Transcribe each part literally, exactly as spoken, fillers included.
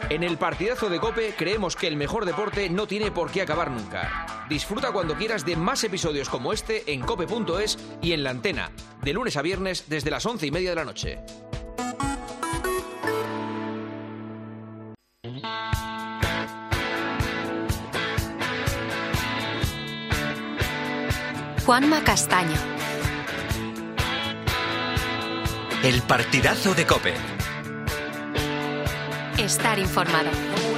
En el partidazo de COPE creemos que el mejor deporte no tiene por qué acabar nunca. Disfruta cuando quieras de más episodios como este en cope punto es y en La Antena, de lunes a viernes desde las once y media de la noche. Juanma Castaño. El partidazo de COPE. Estar informado.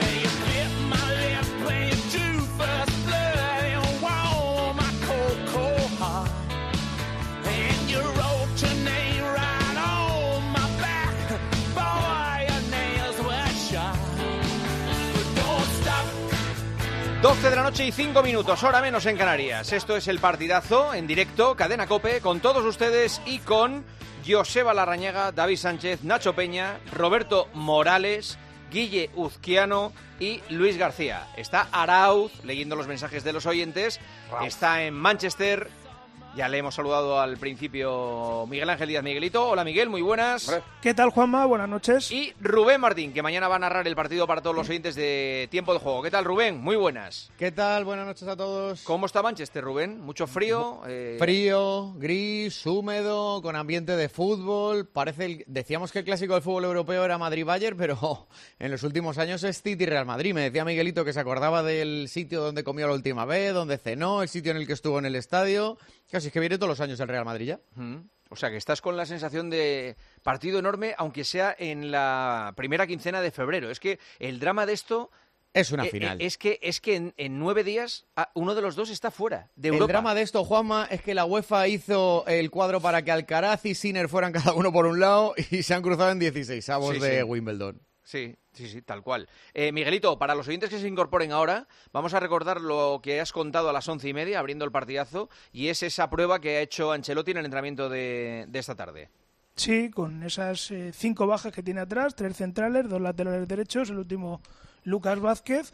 doce de la noche y cinco minutos, hora menos en Canarias. Esto es el partidazo en directo, Cadena COPE, con todos ustedes y con Joseba Larrañaga, David Sánchez, Nacho Peña, Roberto Morales, Guille Uzquiano y Luis García. Está Arauz leyendo los mensajes de los oyentes. Rauf. Está en Manchester. Ya le hemos saludado al principio Miguel Ángel Díaz Miguelito. Hola Miguel, muy buenas. ¿Qué tal, Juanma? Buenas noches. Y Rubén Martín, que mañana va a narrar el partido para todos los oyentes de Tiempo de Juego. ¿Qué tal, Rubén? Muy buenas. ¿Qué tal? Buenas noches a todos. ¿Cómo está Manchester, Rubén? ¿Mucho frío? Eh... Frío, gris, húmedo, con ambiente de fútbol. Parece el... Decíamos que el clásico del fútbol europeo era Madrid-Bayern, pero oh, en los últimos años es City-Real Madrid. Me decía Miguelito que se acordaba del sitio donde comió la última vez, donde cenó, el sitio en el que estuvo en el estadio. Casi es que viene todos los años el Real Madrid ya. Mm. O sea, que estás con la sensación de partido enorme, aunque sea en la primera quincena de febrero. Es que el drama de esto... Es una eh, final. Eh, es que, es que en, en nueve días uno de los dos está fuera de Europa. El drama de esto, Juanma, es que la UEFA hizo el cuadro para que Alcaraz y Sinner fueran cada uno por un lado y se han cruzado en dieciséis avos sí, de sí. Wimbledon. Sí, sí, sí, tal cual. Eh, Miguelito, para los oyentes que se incorporen ahora, vamos a recordar lo que has contado a las once y media, abriendo el partidazo, y es esa prueba que ha hecho Ancelotti en el entrenamiento de, de esta tarde. Sí, con esas eh, cinco bajas que tiene atrás, tres centrales, dos laterales derechos, el último Lucas Vázquez,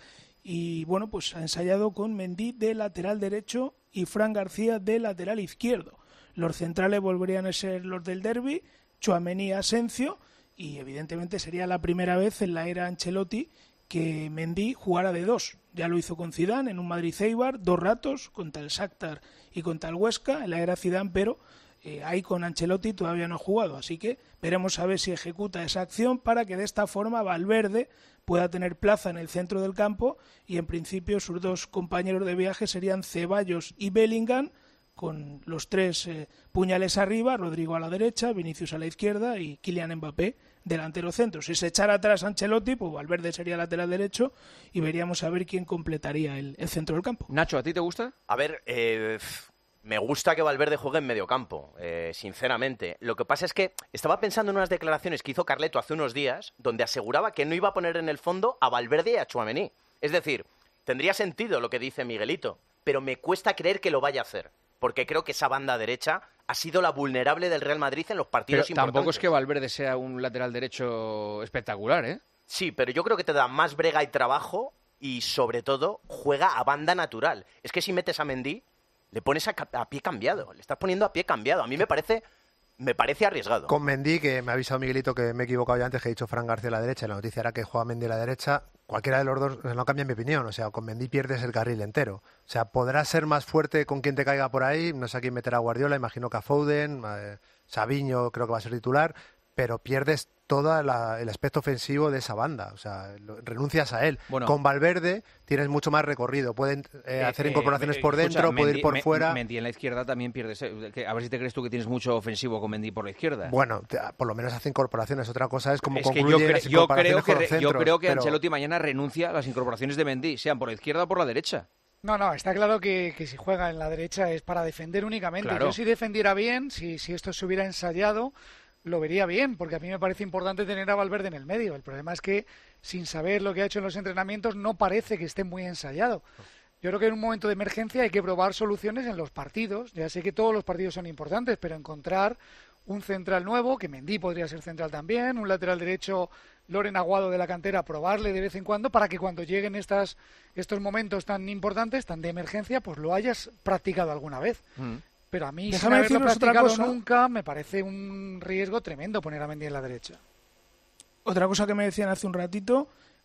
y bueno, pues ha ensayado con Mendy de lateral derecho y Fran García de lateral izquierdo. Los centrales volverían a ser los del derbi, Tchouaméni y Asensio, y evidentemente sería la primera vez en la era Ancelotti que Mendy jugara de dos. Ya lo hizo con Zidane en un Madrid-Eibar, dos ratos, contra el Shakhtar y contra el Huesca, en la era Zidane, pero eh, ahí con Ancelotti todavía no ha jugado. Así que veremos a ver si ejecuta esa acción para que de esta forma Valverde pueda tener plaza en el centro del campo y en principio sus dos compañeros de viaje serían Ceballos y Bellingham, con los tres eh, puñales arriba, Rodrigo a la derecha, Vinicius a la izquierda y Kylian Mbappé delantero centro. Si se echara atrás Ancelotti, pues Valverde sería lateral derecho y veríamos a ver quién completaría el, el centro del campo. Nacho, ¿a ti te gusta? A ver, eh, me gusta que Valverde juegue en medio campo, eh, sinceramente. Lo que pasa es que estaba pensando en unas declaraciones que hizo Carleto hace unos días, donde aseguraba que no iba a poner en el fondo a Valverde y a Tchouaméni. Es decir, tendría sentido lo que dice Miguelito, pero me cuesta creer que lo vaya a hacer. Porque creo que esa banda derecha ha sido la vulnerable del Real Madrid en los partidos pero importantes. Tampoco es que Valverde sea un lateral derecho espectacular, ¿eh? Sí, pero yo creo que te da más brega y trabajo y, sobre todo, juega a banda natural. Es que si metes a Mendy, le pones a, a pie cambiado. Le estás poniendo a pie cambiado. A mí me parece... Me parece arriesgado. Con Mendy, que me ha avisado Miguelito que me he equivocado ya antes, que he dicho Fran García a la derecha, y la noticia era que juega Mendy a la derecha. Cualquiera de los dos no cambia mi opinión, o sea, con Mendy pierdes el carril entero. O sea, podrás ser más fuerte con quien te caiga por ahí, no sé a quién meterá a Guardiola, imagino que a Foden, eh, Savinho creo que va a ser titular, pero pierdes todo el aspecto ofensivo de esa banda, o sea, lo, renuncias a él. Bueno, con Valverde tienes mucho más recorrido, pueden eh, eh, hacer incorporaciones eh, por escucha, dentro, puede ir por me, fuera. Mendy en la izquierda también pierdes, eh, a ver si te crees tú que tienes mucho ofensivo con Mendy por la izquierda. Bueno, te, por lo menos hace incorporaciones, otra cosa es como es concluye que yo, las yo incorporaciones creo que, con los centros, yo creo que pero... Ancelotti mañana renuncia a las incorporaciones de Mendy, sean por la izquierda o por la derecha. No, no, está claro que, que si juega en la derecha es para defender únicamente. Claro. Yo si defendiera bien, si, si esto se hubiera ensayado, lo vería bien, porque a mí me parece importante tener a Valverde en el medio. El problema es que, sin saber lo que ha hecho en los entrenamientos, no parece que esté muy ensayado. Yo creo que en un momento de emergencia hay que probar soluciones en los partidos. Ya sé que todos los partidos son importantes, pero encontrar un central nuevo, que Mendy podría ser central también, un lateral derecho, Loren Aguado de la cantera, probarle de vez en cuando para que cuando lleguen estas, estos momentos tan importantes, tan de emergencia, pues lo hayas practicado alguna vez. Mm. Pero a mí, Déjame sin haberlo practicado otra cosa. nunca, me parece un riesgo tremendo poner a Mendy en la derecha. Otra cosa que me decían hace un ratito,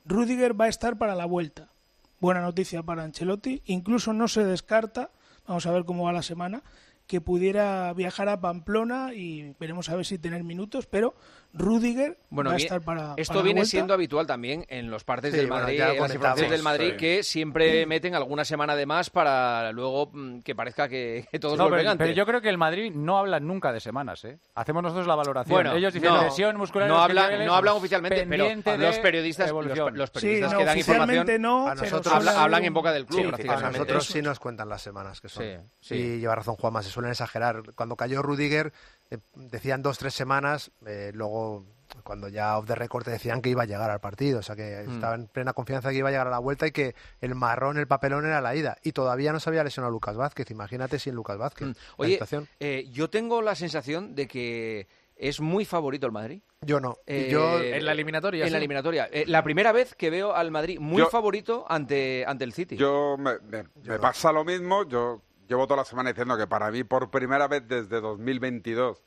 Rüdiger va a estar para la vuelta. Buena noticia para Ancelotti. Incluso no se descarta, vamos a ver cómo va la semana, que pudiera viajar a Pamplona y veremos a ver si tener minutos, pero Rüdiger bueno, va a bien, estar para Esto para viene la siendo habitual también en los partes Sí, del bueno, Madrid, ya en las informaciones del Madrid, sí. que siempre meten alguna semana de más para luego mm, que parezca que, que todos No, vuelven pero, antes. pero yo creo que el Madrid no habla nunca de semanas, ¿eh? Hacemos nosotros la valoración. Bueno, Ellos dicen no, lesión muscular. no hablan, no hablan oficialmente, pero pendiente los de periodistas, los, evolución. los Sí, periodistas no, que dan información oficialmente no, A pero nosotros- habla- suele hablan haber en boca del club Sí, A prácticamente. nosotros Eso sí es. nos cuentan las semanas que son. Sí, sí. Y lleva razón Juanma, se suelen exagerar. Cuando cayó Rüdiger, eh, decían dos, tres semanas, eh, luego cuando ya off the record te decían que iba a llegar al partido, o sea que Mm. estaba en plena confianza que iba a llegar a la vuelta y que el marrón, el papelón era la ida. Y todavía no se había lesionado Lucas Vázquez, imagínate sin Lucas Vázquez. Mm. la Oye, situación. eh, yo tengo la sensación de que es muy favorito el Madrid. Yo no. Y Eh, yo, En la eliminatoria, En sí. la eliminatoria. Eh, la primera vez que veo al Madrid muy Yo- favorito ante, ante el City. Yo me, me- Yo me no. pasa lo mismo. Yo llevo toda la semana diciendo que para mí, por primera vez desde dos mil veintidós,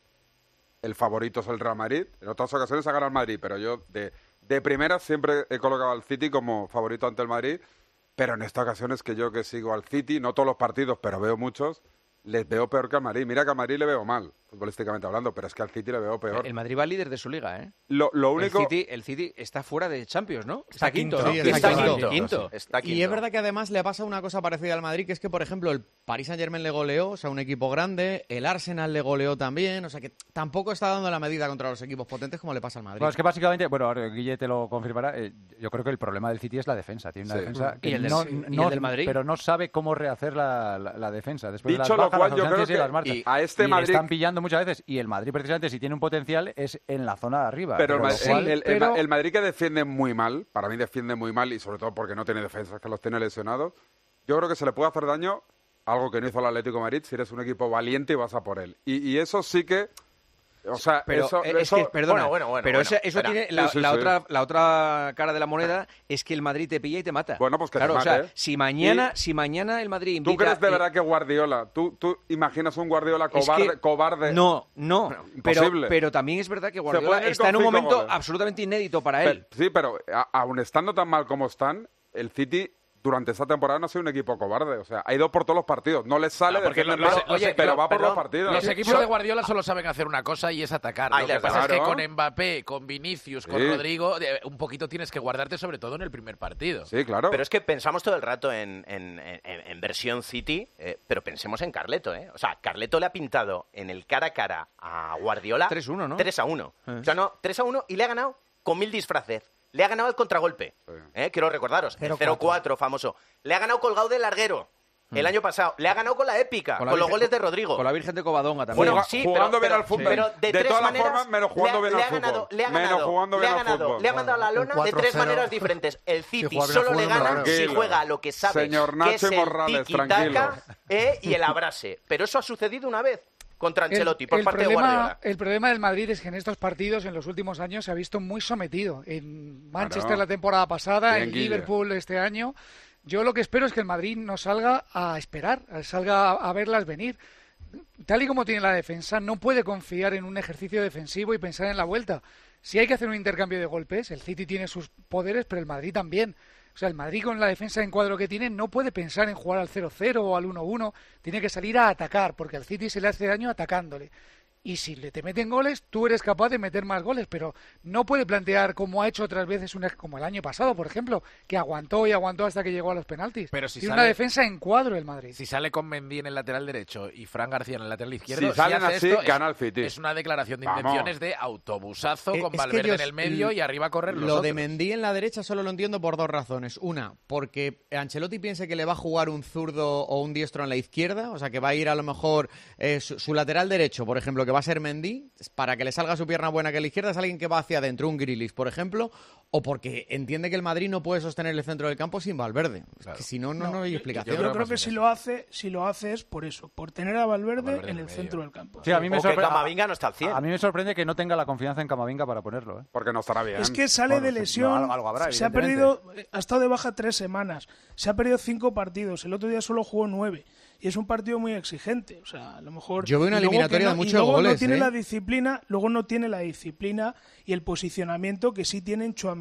el favorito es el Real Madrid. En otras ocasiones ha ganado el Madrid, pero yo de, de primera siempre he colocado al City como favorito ante el Madrid. Pero en esta ocasión es que yo que sigo al City, no todos los partidos, pero veo muchos, les veo peor que al Madrid. Mira que al Madrid le veo mal, futbolísticamente hablando, pero es que al City le veo peor. El Madrid va líder de su liga, ¿eh? Lo, lo único... El City, el City está fuera de Champions, ¿no? Está, Está quinto, quinto, ¿no? sí, está está quinto. quinto. Está quinto. Y es verdad que además le pasa una cosa parecida al Madrid, que es que, por ejemplo, el Paris Saint-Germain le goleó, o sea, un equipo grande, el Arsenal le goleó también, o sea, que tampoco está dando la medida contra los equipos potentes como le pasa al Madrid. Bueno, es que básicamente, bueno, ahora Guille te lo confirmará, eh, yo creo que el problema del City es la defensa. Tiene una Sí. defensa que ¿Y el del- no, sí. ¿Y no- el del Madrid? pero no sabe cómo rehacer la, la- la defensa. Después Dicho de las lo bajas, cual, las yo creo ausencias y que las marcas. y a este Y le Madrid- están pillando muchas veces. Y el Madrid, precisamente, si tiene un potencial, es en la zona de arriba. Pero el, Con Ma- lo cual- el- el- pero- el Ma- el Madrid que defiende muy mal, para mí defiende muy mal y sobre todo porque no tiene defensas, que los tiene lesionados, yo creo que se le puede hacer daño, algo que no hizo el Atlético de Madrid, si eres un equipo valiente y vas a por él. Y, y eso sí que... O sea, Pero eso, eh, es eso- que, perdona, bueno, bueno, bueno, pero bueno, eso, eso espera. tiene la, Sí, sí, la sí. otra la otra cara de la moneda es que el Madrid te pilla y te mata. Bueno, pues que te claro, mate, o sea, ¿eh? si mañana Y- si mañana el Madrid invita, ¿Tú crees de eh, verdad que Guardiola, tú, tú imaginas un Guardiola es cobarde? que- cobarde No, no, Bueno, pero, imposible. pero también es verdad que pueden Guardiola ir está con en un cinco momento goles. absolutamente inédito para Pe- él. Sí, pero a- aun estando tan mal como están, el City durante esta temporada no ha sido un equipo cobarde. O sea, ha ido por todos los partidos. No les sale, No, porque defienden los- mal, los- oye, los- pero va por perdón, los partidos. Los Yo- equipos de Guardiola solo saben hacer una cosa y es atacar. Ahí Lo que les pasa es que claro. con Mbappé, con Vinicius, con Sí. Rodrigo, eh, un poquito tienes que guardarte sobre todo en el primer partido. Sí, claro. Pero es que pensamos todo el rato en, en- en- en versión City, eh, pero pensemos en Carleto, ¿eh? O sea, Carleto le ha pintado en el cara a cara a Guardiola tres uno, ¿no? tres a uno. Eh. O sea, no, tres a uno y le ha ganado con mil disfraces. Le ha ganado el contragolpe. Sí. ¿eh? Quiero recordaros. cero El cero cuatro famoso. Le ha ganado colgado de larguero. El año pasado. Le ha ganado con la épica. Con, la los Virgen- goles de Rodrigo. Con la Virgen de Covadonga también. Bueno, Juga- sí, jugando pero, bien pero- al fútbol. pero de, De tres todas las maneras, formas, menos jugando le ha- bien le al ha ganado, fútbol. le ha Menos ganado, jugando le bien ha al ganado, fútbol. le ha mandado a la lona Un de tres cuatro cero. maneras diferentes. El City juega bien solo al le fútbol, gana si tranquilo. juega a lo que sabe, Señor que Nacho es el Morrales, tiki-taka, tranquilo. eh, y el abrase. Pero eso ha sucedido una vez contra El- Ancelotti por el parte de problema, Guardiola. el problema del Madrid es que en estos partidos, en los últimos años, se ha visto muy sometido. En Manchester Claro. la temporada pasada, Bien, en Guille. Liverpool este año. Yo lo que espero es que el Madrid no salga a esperar, salga a, a verlas venir. Tal y como tiene la defensa, no puede confiar en un ejercicio defensivo y pensar en la vuelta. Si hay que hacer un intercambio de golpes, el City tiene sus poderes, pero el Madrid también. O sea, el Madrid con la defensa en cuadro que tiene no puede pensar en jugar al cero cero o al uno uno. Tiene que salir a atacar, porque al City se le hace daño atacándole. Y si le te meten goles, tú eres capaz de meter más goles, pero no puede plantear como ha hecho otras veces, una, como el año pasado, por ejemplo, que aguantó y aguantó hasta que llegó a los penaltis. Pero si Tiene sale- una defensa en cuadro el Madrid. Si sale con Mendy en el lateral derecho y Fran García en el lateral izquierdo, Si salen hace así, esto, es- gana el City. Es una declaración de Vamos. intenciones de autobusazo Eh, con es que Valverde ellos- en el medio y arriba a correr los Lo de otros. Mendy en la derecha solo lo entiendo por dos razones. Una, porque Ancelotti piense que le va a jugar un zurdo o un diestro en la izquierda, o sea que va a ir a lo mejor eh, su, su lateral derecho, por ejemplo, que va a ser Mendy, para que le salga su pierna buena que la izquierda es alguien que va hacia adentro, un Grealish, por ejemplo, o porque entiende que el Madrid no puede sostener el centro del campo sin Valverde. Es Claro. que si no, no, no hay explicación. Yo Yo creo creo más que bien si eso. lo hace, si lo hace es por eso, por tener a Valverde, Valverde en en el el centro medio. del campo. Sí, a mí me O que sorprende. Camavinga no está al cien. A mí me sorprende que no tenga la confianza en Camavinga para ponerlo, ¿eh? Porque no estará bien. Es que sale Bueno, de sí, lesión, algo- algo habrá, se ha evidentemente. perdido, ha estado de baja tres semanas, se ha perdido cinco partidos, el otro día solo jugó nueve y es un partido muy exigente, o sea, a lo mejor Yo veo una y luego eliminatoria que no- de y muchos luego goles, no tiene ¿eh? la disciplina, luego no tiene la disciplina y el posicionamiento que sí tienen Tchouaméni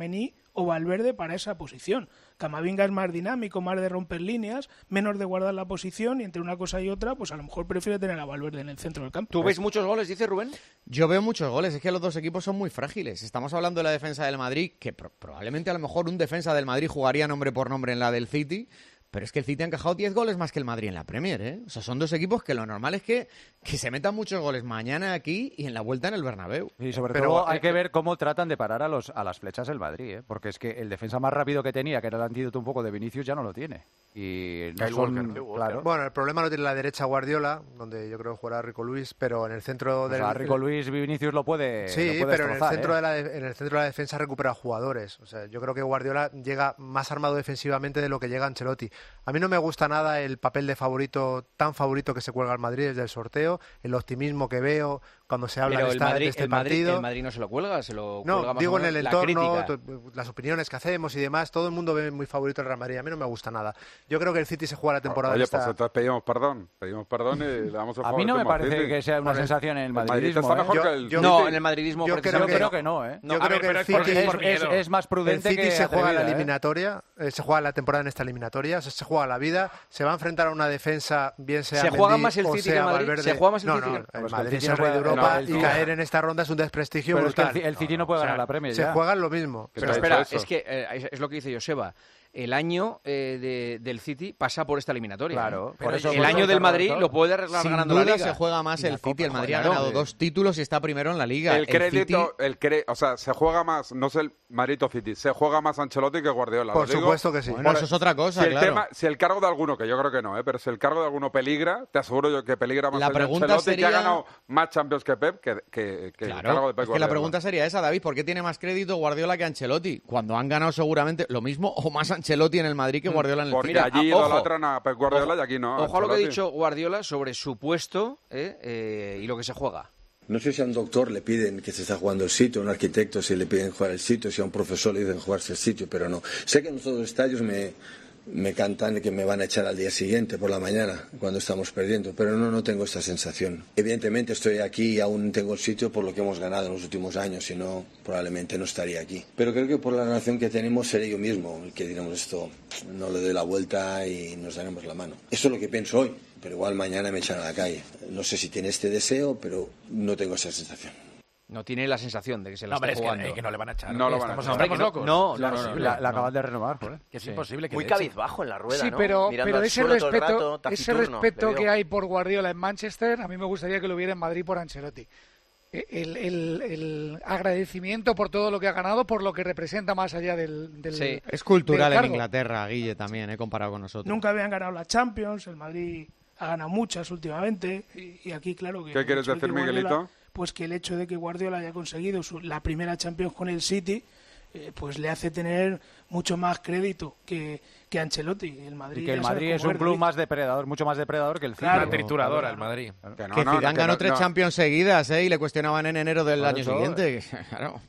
o Valverde para esa posición. Camavinga es más dinámico, más de romper líneas, menos de guardar la posición, y entre una cosa y otra, pues a lo mejor prefiere tener a Valverde en el centro del campo. ¿Tú ves muchos goles, dice Rubén? Yo veo muchos goles, es que los dos equipos son muy frágiles. Estamos hablando de la defensa del Madrid, que pro- probablemente a lo mejor un defensa del Madrid jugaría nombre por nombre en la del City, pero es que el City ha encajado diez goles más que el Madrid en la Premier, ¿eh? O sea, son dos equipos que lo normal es que, que se metan muchos goles mañana aquí y en la vuelta en el Bernabéu. Y sobre Pero, todo hay eh, que ver cómo tratan de parar a los a las flechas el Madrid, ¿eh? Porque es que el defensa más rápido que tenía, que era el antídoto un poco de Vinicius, ya no lo tiene. Y no Kyle son, Walker, claro. Bueno, el problema lo tiene la derecha Guardiola, donde yo creo que jugará Rico Luis, pero en el centro O del... sea, Rico Luis Vinicius lo puede Sí, lo puede pero en el, destrozar, centro ¿eh? de la de- en el centro de la defensa recupera jugadores. O sea, yo creo que Guardiola llega más armado defensivamente de lo que llega Ancelotti. A mí no me gusta nada el papel de favorito, tan favorito que se cuelga al Madrid desde el sorteo, el optimismo que veo cuando se habla Pero de, el esta- de Madrid, este el, Madrid, partido. el Madrid no se lo cuelga, se lo No, cuelga más digo o en menos el la entorno, crítica. to- las opiniones que hacemos y demás, todo el mundo ve muy favorito el Real Madrid. A mí no me gusta nada. Yo creo que el City se juega la temporada Oye, esta- pues entonces pedimos perdón. Pedimos perdón y le damos el A mí no me favoritismo al parece City. que sea una Vale. sensación en el El Madrid madridismo, está ¿eh? mejor Yo- que el yo- No, City. en el madridismo yo Yo creo creo que- que no, ¿eh? Yo a creo ver, que pero el es porque City, Es, por es- miedo. es más el prudente City que se juega la atrevida, ¿eh? eliminatoria, eh, se juega la temporada en esta eliminatoria, o sea, se juega la vida, se va a enfrentar a una defensa, bien sea ¿Se juega Mendy más el o City que sea el Madrid? Valverde. ¿Se juega más el no, City no, que- el Pues que el Madrid City es no el rey de puede- Europa no, el y City- caer en esta ronda es un desprestigio Pero es que el, brutal. Ci- el City no puede O sea, ganar la Premier se ya. juegan lo mismo. ¿Qué Pero te ha espera, dicho eso? es que eh, es, es lo que dice Joseba. El año eh, de- del City pasa por esta eliminatoria. Claro, ¿eh? por eso- el por eso año está del Madrid Roberto. lo puede arreglar Sin ganando duda la Liga. se juega más Y la el City, Copa, el Madrid ha claro. ganado dos títulos y está primero en la Liga. El crédito, City- el cre- o sea, se juega más, no es el Marito City, se juega más Ancelotti que Guardiola. Por Lo digo, supuesto que sí. Bueno, eso es otra cosa, si el claro. tema, si el cargo de alguno, que yo creo que no, ¿eh? Pero si el cargo de alguno peligra, te aseguro yo que peligra más La el de pregunta Ancelotti, que sería- ha ganado más Champions que Pep, que, que- que el Claro, cargo de Pep es que la Guardiola. pregunta sería esa, David, ¿por qué tiene más crédito Guardiola que Ancelotti? Cuando han ganado seguramente lo mismo o más Ancelotti en el Madrid que Guardiola en el Porque City. allí ah, ojo. idolatran a Pep Guardiola Ojo. y aquí no. Ojo a lo que ha Ancelotti. dicho Guardiola sobre su puesto eh, eh, y lo que se juega. No sé si a un doctor le piden que se está jugando el sitio, a un arquitecto si le piden jugar el sitio, si a un profesor le dicen jugarse el sitio, pero no. Sé que en todos los estadios me, me cantan que me van a echar al día siguiente, por la mañana, cuando estamos perdiendo, pero no, no tengo esta sensación. Evidentemente estoy aquí y aún tengo el sitio por lo que hemos ganado en los últimos años, si no, probablemente no estaría aquí. Pero creo que por la relación que tenemos seré yo mismo el que diremos esto, no le doy la vuelta y nos daremos la mano. Eso es lo que pienso hoy. Pero igual mañana me echan a la calle. No sé si tiene este deseo, pero no tengo esa sensación. No tiene la sensación de que se la No, hombre, está es que, jugando. eh, que no le van a echar. No lo ¿Qué? van a estamos, echar. estamos Hombre, que locos. no, no, Claro, no, sí, no, La, la acaban de renovar, joder. Que es Sí. imposible que Muy le echen. cabizbajo en la rueda, Sí, ¿no? pero, Mirando pero al ese suelo todo el respeto, rato, ese taciturno, respeto le que veo. hay por Guardiola en Manchester, a mí me gustaría que lo hubiera en Madrid por Ancelotti. El, el- el agradecimiento por todo lo que ha ganado, por lo que representa más allá del, del Sí. Es cultural del en cargo. Inglaterra, Guille, también, he comparado con nosotros. Nunca habían ganado la Champions, el Madrid ha ganado muchas últimamente, y, y aquí claro que... ¿Qué quieres el hecho de decir, que Guardiola- Miguelito? Pues que el hecho de que Guardiola haya conseguido su- la primera Champions con el City, eh, pues le hace tener mucho más crédito que, que Ancelotti. El Madrid Y que el ya sabe Madrid cómo es un es, club David. más depredador, mucho más depredador que el City. Claro. Una trituradora el Madrid. Que no, que no, Zidane que ganó no, tres no. Champions seguidas, ¿eh? Y le cuestionaban en enero del Por año eso, siguiente. Claro.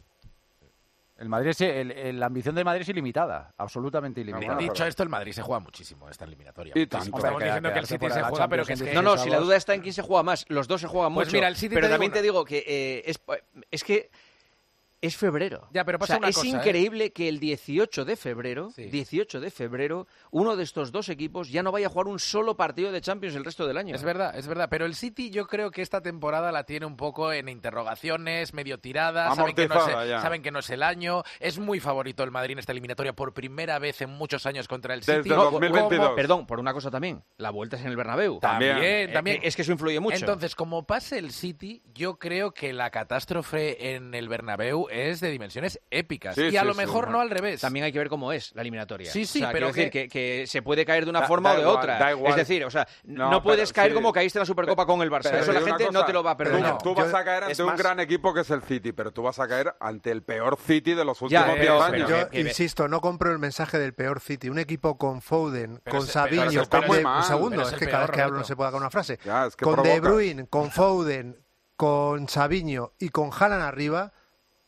El Madrid es, el- el- la ambición del Madrid es ilimitada, absolutamente ilimitada. bueno, Dicho esto, el Madrid se juega muchísimo esta eliminatoria. Y tanto. Estamos Hombre, diciendo que el quedarse City fuera se de la juega, pero que es Champions que... No, no, si la duda está en quién se juega más. Los dos se juegan Pues mucho. mira, el City pero te también digo te digo que eh, es, es que es febrero. Ya, pero O pasa sea, una es cosa, ¿eh? increíble que el dieciocho de febrero, Sí. dieciocho de febrero, uno de estos dos equipos ya no vaya a jugar un solo partido de Champions el resto del año. Es verdad, es verdad. Pero el City yo creo que esta temporada la tiene un poco en interrogaciones, medio tirada. Saben que, no es, Amortizada ya. saben que no es el año. Es muy favorito el Madrid en esta eliminatoria por primera vez en muchos años contra el City. Desde dos mil veintidós. Como- Perdón, por una cosa también. La vuelta es en el Bernabéu. También, También. Eh, también. que- Es que eso influye mucho. Entonces, como pase el City, yo creo que la catástrofe en el Bernabéu es de dimensiones épicas. Sí, y a sí, lo sí, mejor bueno. no al revés. También hay que ver cómo es la eliminatoria. Sí, sí, O sea, pero quiero decir que- que, que se puede caer de una Da- forma da o de igual, otra. da igual. Es decir, o sea, no, No, puedes pero caer sí. como caíste en la Supercopa con el Barça. Pero Eso te la digo una gente no cosa, te lo va a tú- perdonar. Tú, Yo- vas a caer es ante un más- gran equipo que es el City, pero tú vas a caer ante el peor City de los Ya, últimos pero- diez pero- años. Yo que- que- insisto, no compro el mensaje del peor City. Un equipo con Foden, Pero con es- pero Sabiño, es que está con muy De- mal. un segundo, Pero es es el que cada peor, vez que hablo no Roberto. se puede acabar una frase. Ya, es que con De provoca. Bruyne, con Foden, con Sabiño y con Haaland arriba,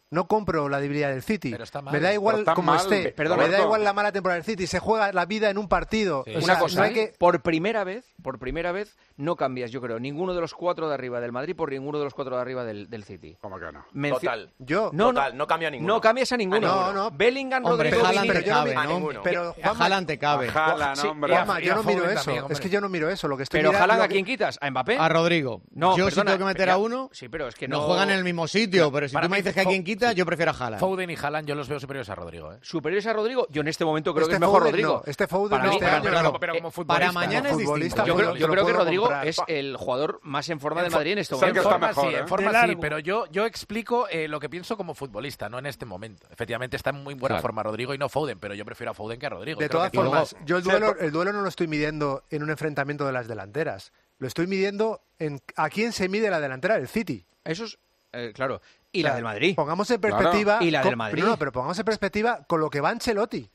No compro la debilidad del City. Pero está mal. Me da igual como mal. esté. Perdona, me da Marco. igual la mala temporada del City. Se juega la vida en un partido. Sí. O Una sea, cosa, no hay ¿eh? que... por primera vez, por primera vez, no cambias, yo creo, ninguno de los cuatro de arriba del Madrid por ninguno de los cuatro de arriba del, del City. ¿Cómo que no? Mencio- Total. Yo... No, Total, no, no cambia a ninguno. no cambias a ninguno. No, no. Bellingham, Hombre, Rodrigo, Haaland pero te yo no cabe, me- A ¿no? ninguno. Pero, A Juanma, Haaland te cabe. Haaland, Sí, hombre. y a- Juanma, y yo a no miro Foden eso. también, hombre. Es que yo no miro eso. Lo que estoy Pero mirando- Haaland, lo ¿a que- quién quitas? ¿A Mbappé? A Rodrigo. No, yo perdona, si tengo que meter ya- a uno, Sí, pero es que no, no... juegan en el mismo sitio, pero si Para tú me mí, dices que a Fo- quién quita, yo prefiero a Haaland. Foden y Haaland yo los veo superiores a Rodrigo. ¿eh? ¿Superiores a Rodrigo? Yo en este momento creo Este que es mejor Foden Rodrigo. no, este Foden Para no, mí, este para- año pero- no. pero eh, como para futbolista. mañana Como es futbolista, distinto. Yo yo creo, lo- yo yo lo creo que puedo Rodrigo comprar. es el jugador más en forma del En fo- Madrid en este es el momento. que En está forma mejor, sí, ¿eh? en forma De sí, largo. pero yo, yo explico eh, lo que pienso como futbolista, no en este momento. Efectivamente está en muy buena Claro. forma Rodrigo y no Foden, pero yo prefiero a Foden que a Rodrigo. De Creo todas que tiene- formas, yo el Sí, duelo, por- el duelo no lo estoy midiendo en un enfrentamiento de las delanteras. Lo estoy midiendo en a quién se mide la delantera del City. Eso es, eh, claro. Y O sea, la del Madrid. Pongamos en Claro. perspectiva. Y la con- del Madrid. No, no, pero pongamos en perspectiva con lo que va Ancelotti.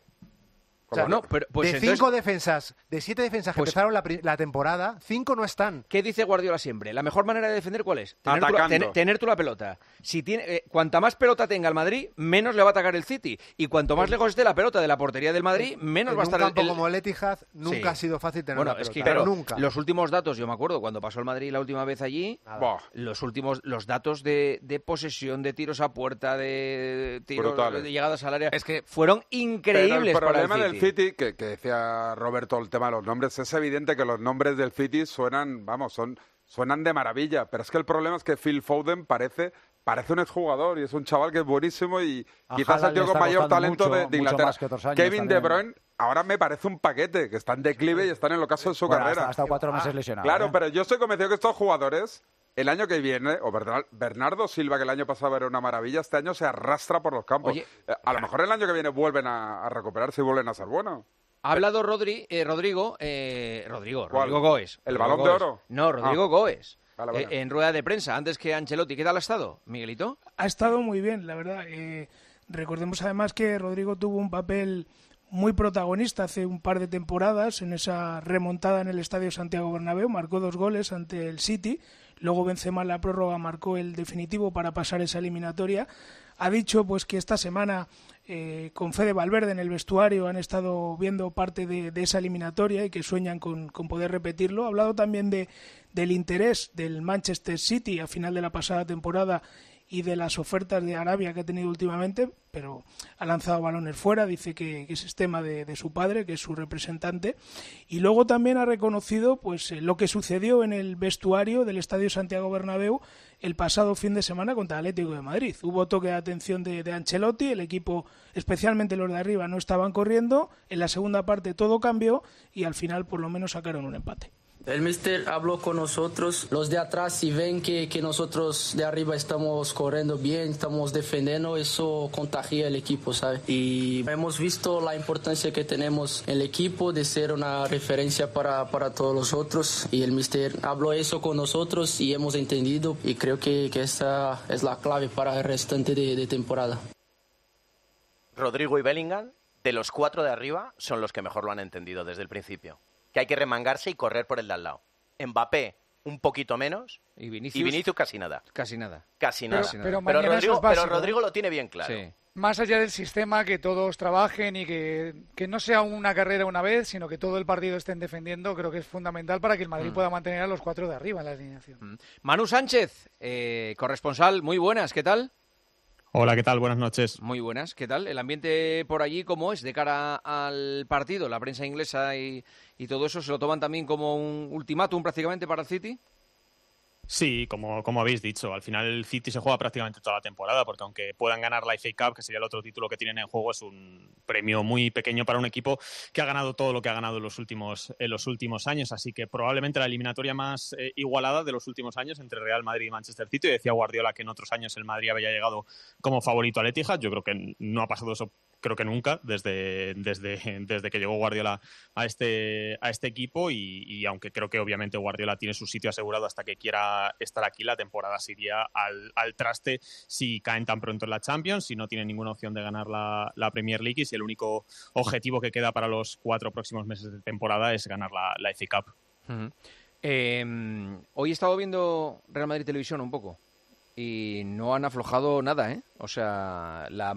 O sea, No, pero, pues de entonces, cinco defensas, de siete defensas que Pues- empezaron la, pri- la temporada, cinco no están. ¿qué dice Guardiola siempre? La mejor manera de defender, ¿cuál es? Tener, tú la, Atacando. ten- tener tú la pelota. Si tiene, eh, cuanta más pelota tenga el Madrid, menos le va a atacar el City. Y cuanto más lejos esté la pelota de la portería del Madrid, menos En va a un estar el- campo el, como el Etihad nunca Sí. ha sido fácil tener Bueno, una es pelota. que claro, nunca. los últimos datos, yo me acuerdo cuando pasó el Madrid la última vez allí, Buah. los últimos, los datos de, de posesión, de tiros a puerta, de tiros Brutales. de llegadas al área, Es que- fueron Pero increíbles el para el problema City. del City, que, que decía Roberto el tema de los nombres, es evidente que los nombres del City suenan, vamos, son suenan de maravilla, pero es que el problema es que Phil Foden parece parece un exjugador y es un chaval que es buenísimo y A quizás Haaland el tío le con está mayor costando talento mucho, de, de mucho Inglaterra. más que otros años Kevin De también. Bruyne ahora me parece un paquete, que está en declive y está en el ocaso de su Bueno, carrera. Ha estado cuatro meses Ah, lesionado. Claro, ¿eh? pero yo estoy convencido que estos jugadores, el año que viene, o Bernal- Bernardo Silva, que el año pasado era una maravilla, este año se arrastra por los campos. Oye, Eh, a lo mejor el año que viene vuelven a, a recuperarse y vuelven a ser buenos. Ha hablado Rodri, eh, Rodrigo, eh, Rodrigo, ¿Cuál? Rodrigo Goes. ¿El Rodrigo Balón de Goes. Oro? No, Rodrigo Ah. Goes. Vale, vale. Eh, en rueda de prensa, antes que Ancelotti. ¿Qué tal ha estado, Miguelito? Ha estado muy bien, la verdad. Eh, recordemos además que Rodrigo tuvo un papel muy protagonista hace un par de temporadas en esa remontada en el Estadio Santiago Bernabéu, marcó dos goles ante el City, luego Benzema en la prórroga marcó el definitivo para pasar esa eliminatoria. Ha dicho pues que esta semana eh, con Fede Valverde en el vestuario han estado viendo parte de, de esa eliminatoria y que sueñan con, con poder repetirlo. Ha hablado también de, del interés del Manchester City a final de la pasada temporada y de las ofertas de Arabia que ha tenido últimamente, pero ha lanzado balones fuera, dice que, que ese es tema de, de su padre, que es su representante, y luego también ha reconocido pues eh, lo que sucedió en el vestuario del Estadio Santiago Bernabéu el pasado fin de semana contra el Atlético de Madrid. Hubo toque de atención de, de Ancelotti, el equipo, especialmente los de arriba, no estaban corriendo, en la segunda parte todo cambió y al final por lo menos sacaron un empate. El mister habló con nosotros, los de atrás si ven que, que nosotros de arriba estamos corriendo bien, estamos defendiendo, eso contagia el equipo, ¿sabes? Y hemos visto la importancia que tenemos en el equipo de ser una referencia para, para todos los otros y el mister habló eso con nosotros y hemos entendido y creo que, que esa es la clave para el restante de, de temporada. Rodrigo y Bellingham, de los cuatro de arriba, son los que mejor lo han entendido desde el principio. Que hay que remangarse y correr por el de al lado. Mbappé, un poquito menos. Y Vinicius, Y Vinicius casi nada. casi nada. Casi Pero- nada. pero Pero, mañana eso Rodrigo, es básico, pero Rodrigo ¿eh? lo tiene bien claro. Sí. Más allá del sistema, que todos trabajen y que, que no sea una carrera una vez, sino que todo el partido estén defendiendo, creo que es fundamental para que el Madrid Mm. pueda mantener a los cuatro de arriba en la alineación. Manu Sánchez, eh, corresponsal, muy buenas, ¿qué tal? Hola, ¿qué tal? Buenas noches. Muy buenas, ¿qué tal? ¿El ambiente por allí cómo es de cara al partido? ¿La prensa inglesa y, y todo eso se lo toman también como un ultimátum prácticamente para el City? Sí, como, como habéis dicho, al final el City se juega prácticamente toda la temporada, porque aunque puedan ganar la F A Cup, que sería el otro título que tienen en juego, es un premio muy pequeño para un equipo que ha ganado todo lo que ha ganado en los últimos, en los últimos años. Así que probablemente la eliminatoria más eh, igualada de los últimos años entre Real Madrid y Manchester City. Decía Guardiola que en otros años el Madrid había llegado como favorito al Etihad. Yo creo que no ha pasado eso, creo que nunca, desde, desde, desde que llegó Guardiola a este, a este equipo. Y, y aunque creo que obviamente Guardiola tiene su sitio asegurado hasta que quiera estar aquí, la temporada se iría al, al traste si caen tan pronto en la Champions, si no tienen ninguna opción de ganar la, la Premier League y si el único objetivo que queda para los cuatro próximos meses de temporada es ganar la, la F A Cup. Uh-huh. eh, hoy he estado viendo Real Madrid Televisión un poco y no han aflojado nada, ¿eh? O sea, la,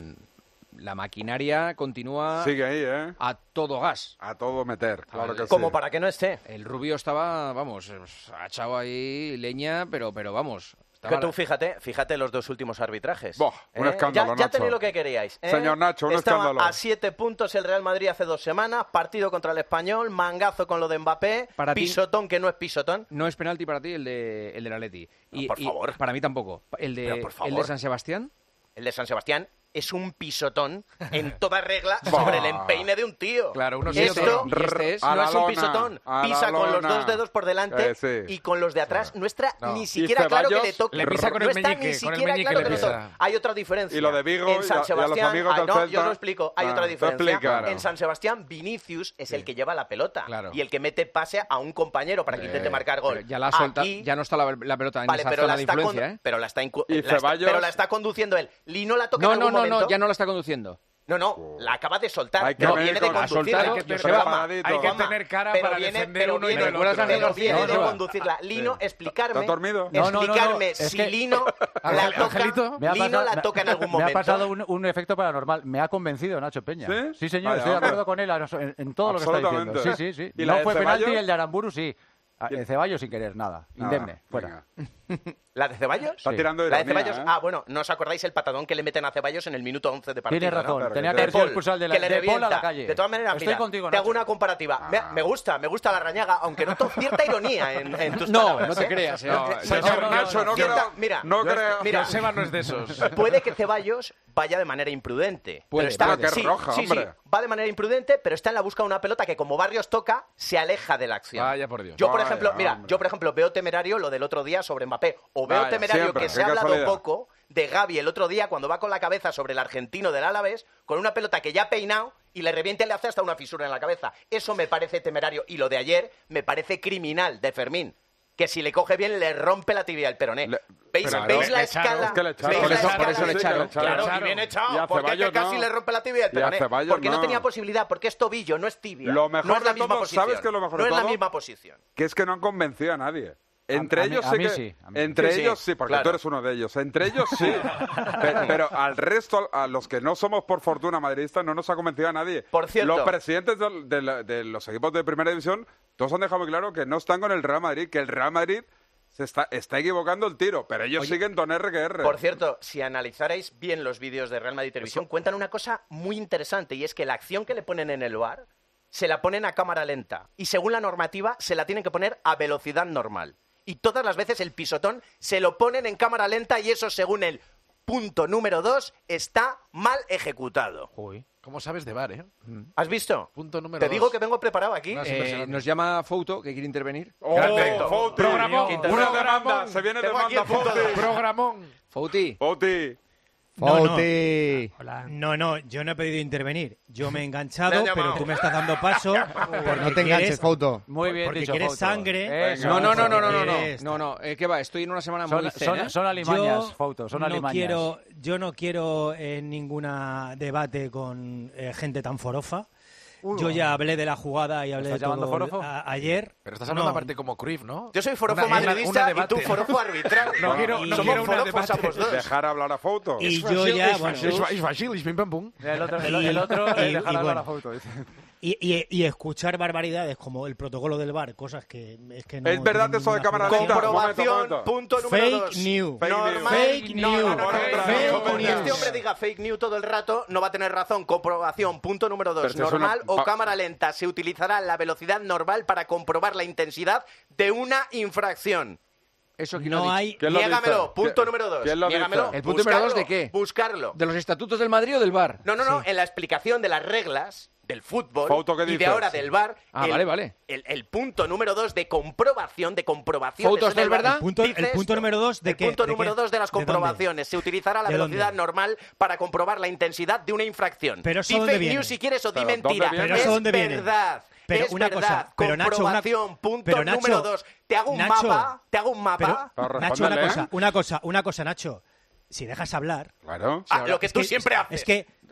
la maquinaria continúa Sigue ahí, ¿eh? a todo gas. A todo meter, claro que Como sí. para que no esté. El Rubio estaba, vamos, ha echado ahí leña, pero, pero vamos... Que tú fíjate, fíjate los dos últimos arbitrajes. Boh, un ¿Eh? escándalo, Ya, ya Nacho. tenéis lo que queríais. ¿eh? Señor Nacho, un Estaba escándalo. a siete puntos el Real Madrid hace dos semanas, partido contra el Español, mangazo con lo de Mbappé, Para ti- pisotón que no es pisotón. No es penalti para ti el de el del Atleti. Y, por y favor. para mí tampoco. El de, Pero, por favor. el de San Sebastián. El de San Sebastián es un pisotón en toda regla sobre el empeine de un tío. Claro, uno sí, Esto otro no. Y este es- A no la es un lona, pisotón. a la Pisa con los lona. dos dedos por delante Eh, sí. y con los de atrás no está No. ni Y siquiera claro que Ceballos le toque. le pisa con el no está meñique, ni con el siquiera meñique claro le que le pisa. toque. Hay otra diferencia. Y lo de Vigo en y a- San y a los Sebastián, amigos ah, del no, Celta. yo lo explico. Hay Ah, otra te diferencia. explica. En San Sebastián, Vinicius es el que lleva la pelota Claro. y el que mete pase a un compañero para que Eh, intente marcar gol. pero ya la suelta, Aquí- ya no está la, la pelota en Vale, esa pero zona la, de está influencia, con- ¿eh? pero la está incu- Y la está- Ceballos- pero la está conduciendo él. Lino la toca No, en no, algún no, no, momento. ya no la está conduciendo. No, no, la acaba de soltar. Hay que no ver viene de con- ha conducirla. soltado, Hay que Joseba, tener, paradito. Hay que Juanma, tener cara pero para viene, defender pero uno y viene, del otro. ¿Recuerdas a pero García? viene No, de Joseba. conducirla. Lino, explicarme. ¿Estás dormido? No, no, no, no, Explicarme es si que- Lino la Ángel- toca, Angelito. Me ha Lino pasado- la me- toca en algún Me momento. ha pasado un, un efecto paranormal. Me ha convencido Nacho Peña. ¿Sí? Sí, señor, Vaya, estoy de hombre. acuerdo con él en, en todo lo que está diciendo. Absolutamente. Sí, sí, sí. ¿Y la No de fue penalti Ceballos? y el de Aramburu sí. Ah, El Ceballos sin querer, nada. Nada, Indemne, fuera. venga. ¿La de Ceballos? Está Sí. tirando de La de ironía, Ceballos. ¿eh? Ah, bueno, ¿no os acordáis el patadón que le meten a Ceballos en el minuto once de partido? Tienes ¿no? razón, Pero tenía que que te- haber sido Paul, expulsado el de que la le de Paul a revienta. la calle. De todas maneras, Estoy mira, contigo, te hago Nacho. una comparativa. Me, me gusta, me gusta la rañaga, aunque noto cierta ironía en, en tus No, palabras, no te ¿eh? creas, ¿eh? No, Eh, señor no, no, Nacho, no cierta- creo. Mira, no creo. mira, Joseba no es de esos. puede que Ceballos vaya de manera imprudente. Puede, pero está, pero que es sí, roja, sí, sí, hombre. va de manera imprudente, pero está en la busca de una pelota que como Barrios toca, se aleja de la acción. Vaya por Dios. Yo, por Vaya, ejemplo, mira, hombre. yo, por ejemplo, veo temerario lo del otro día sobre Mbappé. O veo Vaya, temerario siempre, que qué se ha hablado casualidad. poco de Gavi el otro día cuando va con la cabeza sobre el argentino del Alavés con una pelota que ya ha peinado y le revienta y le hace hasta una fisura en la cabeza. Eso me parece temerario. Y lo de ayer me parece criminal de Fermín. Que si le coge bien le rompe la tibia al peroné. Le- ¿Veis, pero ¿veis le- la le echaron, escala? es que le echaron. ¿Veis Por la eso- escala? por eso le Sí, echaron. Claro, Le y bien Y echado. a Porque es que Ceballos casi no. le rompe la tibia al Y a peroné. Ceballos Porque no. no. tenía posibilidad, porque es tobillo, no es tibia. Lo mejor no es la de misma todo, posición. ¿sabes qué es lo mejor No de es la todo? misma posición. Que es que no han convencido a nadie. Entre a mí- ellos a sí mí que- sí, a mí entre sí. ellos Sí, sí, porque claro. tú eres uno de ellos. Entre ellos sí. pero, pero al resto, a los que no somos por fortuna madridistas, no nos ha convencido a nadie. Por cierto. Los presidentes de, de la- de los equipos de primera división, todos han dejado muy claro que no están con el Real Madrid, que el Real Madrid se está, está equivocando el tiro, pero ellos siguen don R que R. Por cierto, si analizarais bien los vídeos de Real Madrid Televisión, cuentan una cosa muy interesante y es que la acción que le ponen en el V A R se la ponen a cámara lenta y según la normativa se la tienen que poner a velocidad normal. Y todas las veces el pisotón se lo ponen en cámara lenta y eso según el punto número dos está mal ejecutado. ¿Cómo sabes de bar, eh? ¿Has visto? Punto número Te dos. digo que vengo preparado aquí. No, es Eh, impresionante. nos llama Fouto, que quiere intervenir. ¡Oh, Perfecto. Fouti! Programón. Una Programón. demanda, se viene Tengo aquí demanda, el punto Fouti. Programón. Fouti. Fouti. No, no. Fouti. No, no, yo no he pedido intervenir. Yo me he Me enganchado, han llamado. pero tú me estás dando paso. porque No te enganches, quieres- Fouto. Muy bien Porque dicho, quieres Fouto. sangre. Eso. No, no, no, no, no, no, no, Quieres- no, no, eh, ¿qué va? Estoy en una semana muy Son, zen, son, ¿eh? son alimañas, Yo Fouto, son no alimañas. quiero, yo no quiero eh, ningún debate con eh, gente tan forofa. Yo ya hablé de la jugada y hablé de ¿Estás llamando todo forofo? a- ayer. Pero estás hablando No, aparte como Cruyff, ¿no? Yo soy forofo Una- una- madridista una y debate. tú forofo arbitral. No quiero- Y no somos quiero una forofos debate. ambos dos. Dejar hablar a Fouto. Y Es yo fácil, ya, es bueno, fácil, es fa- es fácil, es pim pam pum. El otro, el, Y- el otro y- es y dejar hablar bueno. a Fouto. dice. Y, y- y escuchar barbaridades como el protocolo del V A R, cosas que es que no ¿Es verdad tienen eso de ninguna cámara explicación. lenta? Comprobación, Momento, momento. punto número Fake dos. news. Fake Normal. news. Fake No, no, no, no, news. no, no, Fake no, porque news. este hombre diga fake news todo el rato, no va a tener razón. Comprobación, punto número dos. Pero si es Normal una- o pa- cámara lenta. Se utilizará la velocidad normal para comprobar la intensidad de una infracción. Eso que No hay- ¿Quién lo Niégamelo, dice? punto ¿Quién- número dos. quién lo Niégamelo. dice? ¿El punto número dos de Buscarlo, qué? Buscarlo. ¿De los estatutos del Madrid o del V A R? No, no, no, en la explicación de las reglas del fútbol Fouto, ¿qué y de dices? ahora del V A R. Ah, el, vale, vale. El, el punto número dos de comprobación, de comprobación. Fouto, ¿esto es verdad? El punto, el punto número dos de El qué? punto ¿De número qué? dos de las ¿De dónde? comprobaciones. Se utilizará la ¿De velocidad dónde? normal para comprobar la intensidad de una infracción. Pero ¿eso Di dónde fake viene? news si quieres o di Pero, ¿dónde mentira. viene? Pero es ¿eso dónde viene? verdad. Pero es una verdad. cosa, pero Nacho, una- comprobación, punto pero Nacho, número dos. Te hago un Nacho, mapa, te hago un mapa. Pero, Pero Nacho, una respóndele, cosa, ¿eh? una cosa, una cosa, Nacho. Si dejas hablar. Claro. Ah, lo que es tú siempre haces. Es que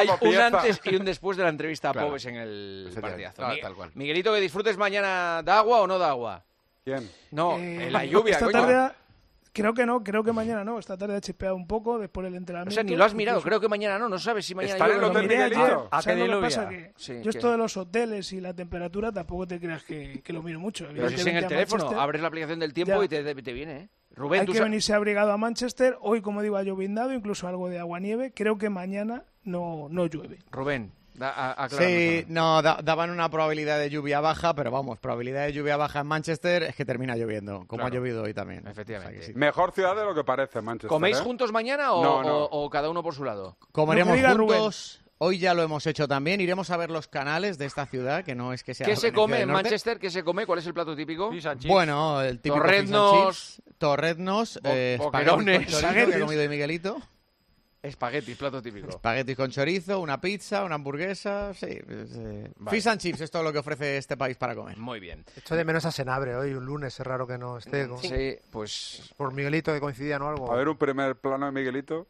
hay como un pieza. antes y un después de la entrevista a Claro. Pobes en el Efectivamente. partidazo. Ah, Mi- tal cual. Miguelito, que disfrutes mañana. ¿Da agua o no da agua? ¿Quién? No, Eh, en la lluvia, esta coño. tarde ha- creo que no, creo que mañana no. Esta tarde ha chispeado un poco después del entrenamiento. O sea, ni lo has mirado, Incluso- creo que mañana no, no sabes si mañana ¿Está en el llueve o no. hotel Miré ayer, Miguelito? ¿A ¿sabes qué lo que diluvia? pasa? Que Sí, yo que- esto de los hoteles y la temperatura tampoco te creas que, que lo miro mucho. Pero si es en el Evidentemente a teléfono, Manchester abres la aplicación del tiempo Ya. y te, te viene, ¿eh? Rubén, hay tú que sa- venirse abrigado a Manchester. Hoy, como digo, ha lloviznado, incluso algo de agua-nieve. Creo que mañana no, no llueve. Rubén, da, a, acláranos Sí, ahora. no, da- daban una probabilidad de lluvia baja, pero vamos, probabilidad de lluvia baja en Manchester es que termina lloviendo, como Claro. ha llovido hoy también. Efectivamente. O sea que sí. Mejor ciudad de lo que parece Manchester. ¿Coméis ¿eh? juntos mañana o, No, no. o- o cada uno por su lado? Comeremos Lo que diga juntos. Hoy ya lo hemos hecho también. Iremos a ver los canales de esta ciudad, que no es que sea ¿Qué la se Venecia come del en Norte. Manchester? ¿Qué se come? ¿Cuál es el plato típico? Bueno, el típico Torreznos. fish and chips, torreznos, Bo- eh, boquerones. espaguetis con chorizo, que ha Espaguetis. comido hoy Miguelito. Espaguetis, plato típico. Espaguetis con chorizo, una pizza, una hamburguesa, sí. pues, eh, Vale. Fish and chips es todo lo que ofrece este país para comer. Muy bien. Echo de menos a Senabre hoy, un lunes, es raro que no esté. con- Sí, pues... Por Miguelito que coincidían o algo. A ver un primer plano de Miguelito.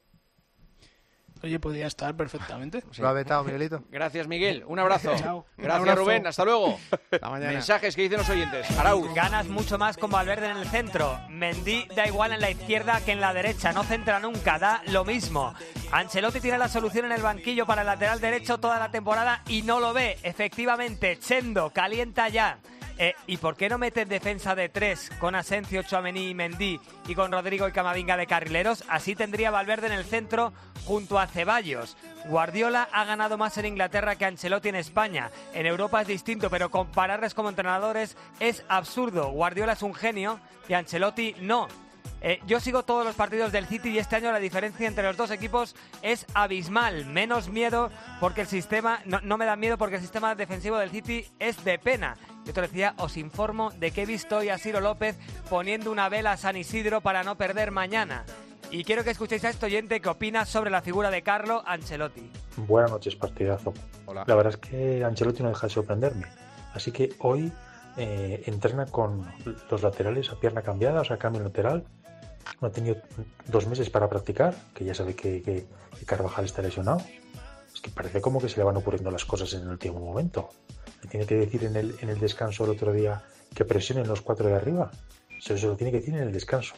Oye, podría estar perfectamente. Lo ha vetado Miguelito. Gracias, Miguel. Un abrazo. Chao. Gracias, Un abrazo. Rubén. Hasta luego. Hasta mañana. Mensajes que dicen los oyentes. Arauz. Ganas mucho más con Valverde en el centro. Mendy da igual en la izquierda que en la derecha. No centra nunca, da lo mismo. Ancelotti tiene la solución en el banquillo para el lateral derecho toda la temporada y no lo ve. Efectivamente, Chendo calienta ya. Eh, ¿Y por qué no mete defensa de tres con Asensio, Tchouaméni y Mendy y con Rodrigo y Camavinga de carrileros? Así tendría Valverde en el centro junto a Ceballos. Guardiola ha ganado más en Inglaterra que Ancelotti en España. En Europa es distinto, pero compararles como entrenadores es absurdo. Guardiola es un genio y Ancelotti no. Eh, yo sigo todos los partidos del City y este año la diferencia entre los dos equipos es abismal. Menos miedo porque el sistema, no, no me da miedo porque el sistema defensivo del City es de pena. Yo te decía, os informo de que he visto hoy a Ciro López poniendo una vela a San Isidro para no perder mañana. Y quiero que escuchéis a este oyente que opina sobre la figura de Carlo Ancelotti. Buenas noches, partidazo. Hola. La verdad es que Ancelotti no deja de sorprenderme. Así que hoy eh, entrena con los laterales a pierna cambiada, o sea, cambio lateral. No ha tenido dos meses para practicar, que ya sabe que, que, que Carvajal está lesionado. Es que parece como que se le van ocurriendo las cosas en el último momento. Le tiene que decir en el, en el descanso el otro día que presionen los cuatro de arriba. Se, se lo tiene que decir en el descanso.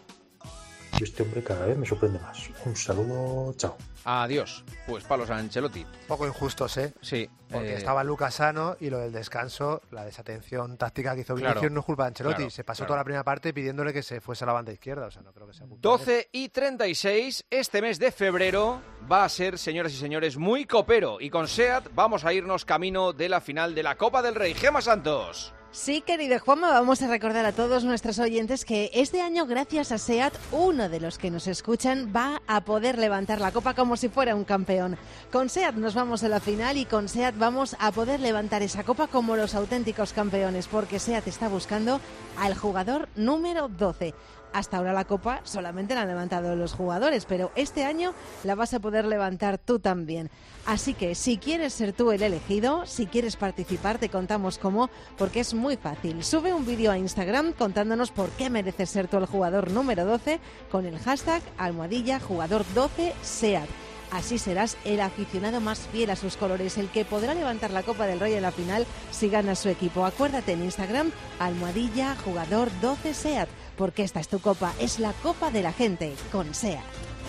Y este hombre cada vez me sorprende más. Un saludo, chao. Adiós. Pues palos a Ancelotti. Un poco injustos, ¿eh? Sí. Porque eh, estaba Lucas sano y lo del descanso, la desatención táctica que hizo Claro, Vinicius no es culpa de Ancelotti. claro, se pasó claro. toda la primera parte pidiéndole que se fuese a la banda izquierda. O sea, no creo que sea culpa de él. doce y treinta y seis, este mes de febrero va a ser, señoras y señores, muy copero. Y con SEAT vamos a irnos camino de la final de la Copa del Rey. Gema Santos. Sí, querido Juanma, vamos a recordar a todos nuestros oyentes que este año, gracias a SEAT, uno de los que nos escuchan va a poder levantar la copa como si fuera un campeón. Con SEAT nos vamos a la final y con SEAT vamos a poder levantar esa copa como los auténticos campeones, porque SEAT está buscando al jugador número doce. Hasta ahora la copa solamente la han levantado los jugadores, pero este año la vas a poder levantar tú también. Así que si quieres ser tú el elegido, si quieres participar, te contamos cómo, porque es muy fácil. Sube un vídeo a Instagram contándonos por qué mereces ser tú el jugador número doce con el hashtag almohadilla jugador doce SEAT. Así serás el aficionado más fiel a sus colores, el que podrá levantar la Copa del Rey en la final si gana su equipo. Acuérdate en Instagram, almohadilla jugador doce SEAT, porque esta es tu copa, es la copa de la gente, con SEAT.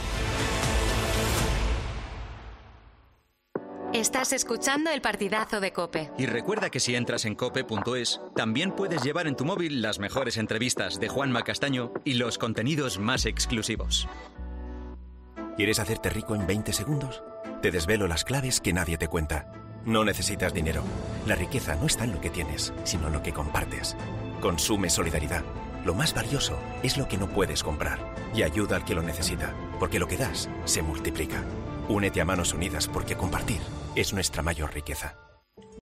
Estás escuchando el partidazo de COPE. Y recuerda que si entras en cope punto es, también puedes llevar en tu móvil las mejores entrevistas de Juanma Castaño y los contenidos más exclusivos. ¿Quieres hacerte rico en veinte segundos? Te desvelo las claves que nadie te cuenta. No necesitas dinero. La riqueza no está en lo que tienes, sino en lo que compartes. Consume solidaridad. Lo más valioso es lo que no puedes comprar. Y ayuda al que lo necesita, porque lo que das se multiplica. Únete a Manos Unidas porque compartir es nuestra mayor riqueza.